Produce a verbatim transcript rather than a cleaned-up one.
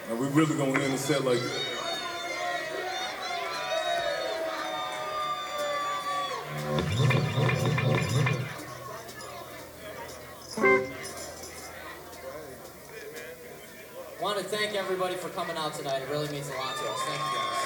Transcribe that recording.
And we really gonna end the set like this. I want to thank everybody for coming out tonight. It really means a lot to us. Thank you guys.